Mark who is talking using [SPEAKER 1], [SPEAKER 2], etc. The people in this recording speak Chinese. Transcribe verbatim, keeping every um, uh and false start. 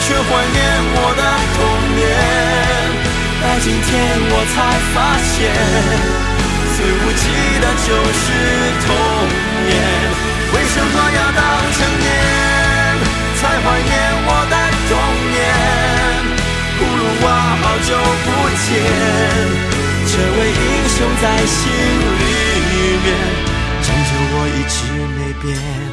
[SPEAKER 1] 却怀念我的童年。而今天我才发现，最无忌的就是童年。为什么要到成年才怀念我的童年？不如我好久不见，这位英雄在心里面，终究我一直没变。